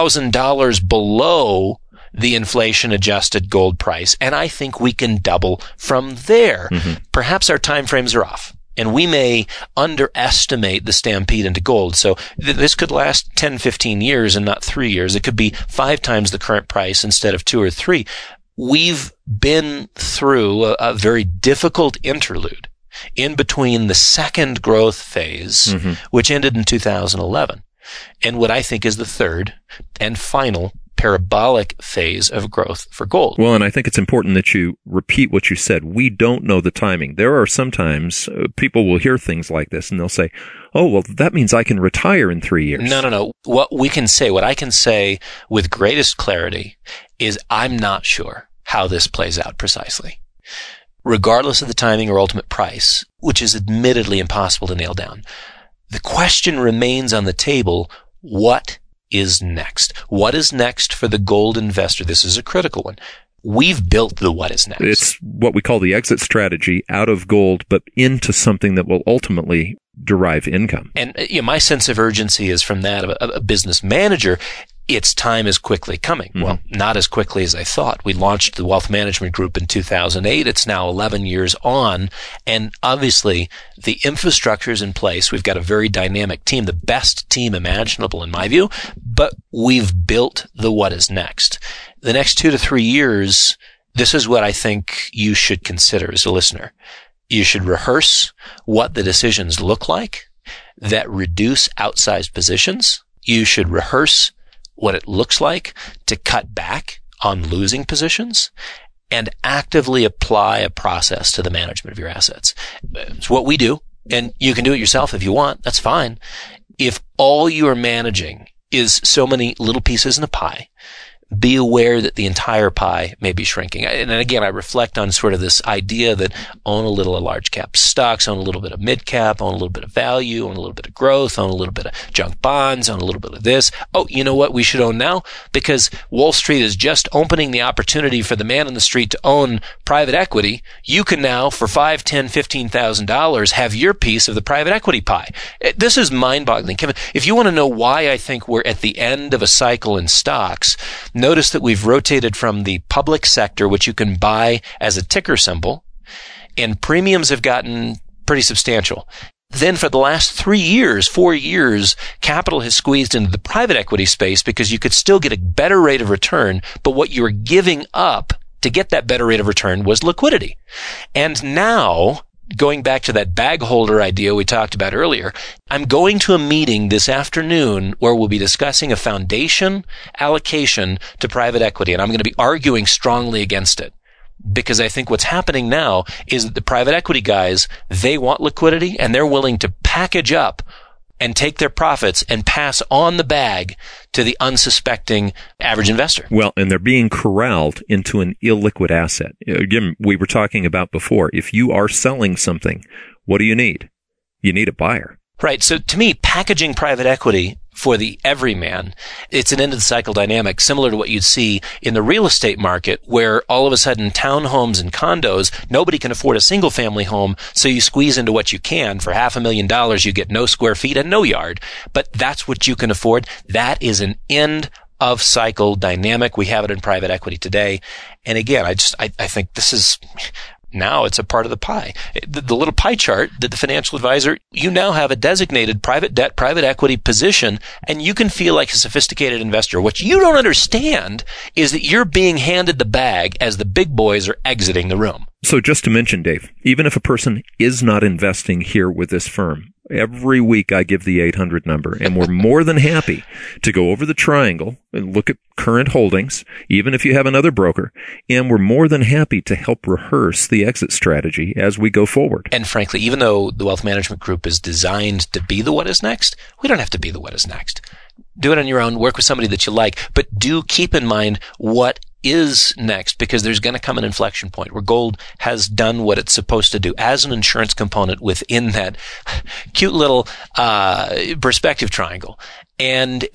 $1,000 below the inflation-adjusted gold price, and I think we can double from there. Mm-hmm. Perhaps our time frames are off. And we may underestimate the stampede into gold. So this could last 10, 15 years and not 3 years. It could be 5 times the current price instead of 2 or 3. We've been through a very difficult interlude in between the second growth phase, mm-hmm. which ended in 2011, and what I think is the third and final parabolic phase of growth for gold. Well, and I think it's important that you repeat what you said. We don't know the timing. There are sometimes people will hear things like this and they'll say, oh, well, that means I can retire in 3 years. No. What I can say with greatest clarity is I'm not sure how this plays out precisely. Regardless of the timing or ultimate price, which is admittedly impossible to nail down, the question remains on the table, what is next? What is next for the gold investor? This is a critical one. We've built the what is next. It's what we call the exit strategy out of gold, but into something that will ultimately derive income. And my sense of urgency is from that of a business manager. Its time is quickly coming. Mm-hmm. Well, not as quickly as I thought. We launched the Wealth Management Group in 2008. It's now 11 years on. And obviously, the infrastructure is in place. We've got a very dynamic team, the best team imaginable in my view. But we've built the what is next. The next 2 to 3 years, this is what I think you should consider as a listener. You should rehearse what the decisions look like that reduce outsized positions. You should rehearse what it looks like to cut back on losing positions and actively apply a process to the management of your assets. It's what we do, and you can do it yourself if you want. That's fine. If all you are managing is so many little pieces in a pie, be aware that the entire pie may be shrinking. And again, I reflect on sort of this idea that own a little of large cap stocks, own a little bit of mid cap, own a little bit of value, own a little bit of growth, own a little bit of junk bonds, own a little bit of this. Oh, you know what we should own now? Because Wall Street is just opening the opportunity for the man on the street to own private equity. You can now, for $5,000, $10,000, $15,000, have your piece of the private equity pie. This is mind-boggling. Kevin, if you want to know why I think we're at the end of a cycle in stocks, notice that we've rotated from the public sector, which you can buy as a ticker symbol, and premiums have gotten pretty substantial. Then for the last 4 years, capital has squeezed into the private equity space because you could still get a better rate of return, but what you were giving up to get that better rate of return was liquidity. And now, going back to that bag holder idea we talked about earlier, I'm going to a meeting this afternoon where we'll be discussing a foundation allocation to private equity, and I'm going to be arguing strongly against it. Because I think what's happening now is that the private equity guys, they want liquidity, and they're willing to package up and take their profits and pass on the bag to the unsuspecting average investor. Well, and they're being corralled into an illiquid asset. Again, we were talking about before, if you are selling something, what do you need? You need a buyer. Right. So to me, packaging private equity for the everyman, it's an end of the cycle dynamic similar to what you'd see in the real estate market, where all of a sudden townhomes and condos, nobody can afford a single family home. So you squeeze into what you can. For $500,000, you get no square feet and no yard, but that's what you can afford. That is an end of cycle dynamic. We have it in private equity today. And again, I think this is, now it's a part of the pie. The little pie chart that the financial advisor, you now have a designated private debt, private equity position, and you can feel like a sophisticated investor. What you don't understand is that you're being handed the bag as the big boys are exiting the room. So just to mention, Dave, even if a person is not investing here with this firm, every week I give the 800 number, and we're more than happy to go over the triangle and look at current holdings, even if you have another broker, and we're more than happy to help rehearse the exit strategy as we go forward. And frankly, even though the Wealth Management Group is designed to be the what is next, we don't have to be the what is next. Do it on your own, work with somebody that you like, but do keep in mind what is next, because there's going to come an inflection point where gold has done what it's supposed to do as an insurance component within that cute little perspective triangle. And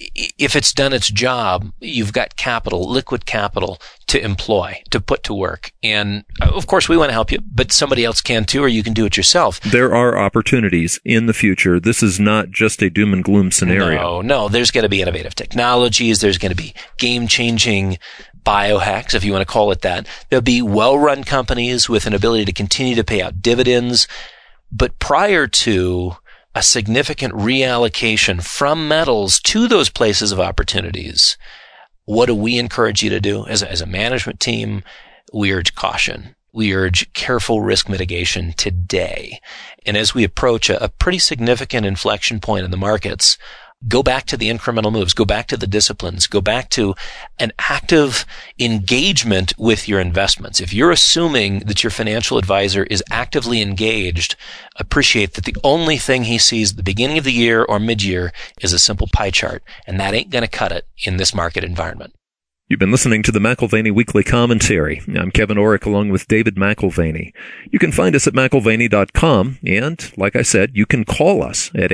if it's done its job, you've got capital, liquid capital to employ, to put to work. And of course, we want to help you, but somebody else can too, or you can do it yourself. There are opportunities in the future. This is not just a doom and gloom scenario. No, there's going to be innovative technologies. There's going to be game-changing biohacks, if you want to call it that. There'll be well-run companies with an ability to continue to pay out dividends. But prior to a significant reallocation from metals to those places of opportunities, what do we encourage you to do? As a management team, we urge caution. We urge careful risk mitigation today. And as we approach a pretty significant inflection point in the markets, go back to the incremental moves, go back to the disciplines, go back to an active engagement with your investments. If you're assuming that your financial advisor is actively engaged, appreciate that the only thing he sees at the beginning of the year or mid-year is a simple pie chart, and that ain't going to cut it in this market environment. You've been listening to the McIlvaney Weekly Commentary. I'm Kevin Orrick along with David McIlvaney. You can find us at McIlvaney.com, and like I said, you can call us at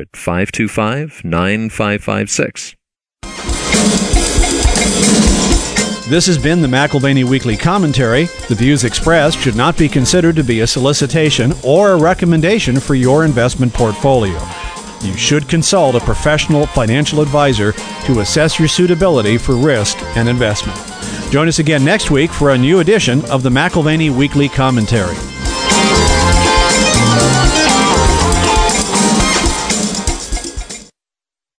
800-525-9556. This has been the McIlvaney Weekly Commentary. The views expressed should not be considered to be a solicitation or a recommendation for your investment portfolio. You should consult a professional financial advisor to assess your suitability for risk and investment. Join us again next week for a new edition of the McIlvaney Weekly Commentary.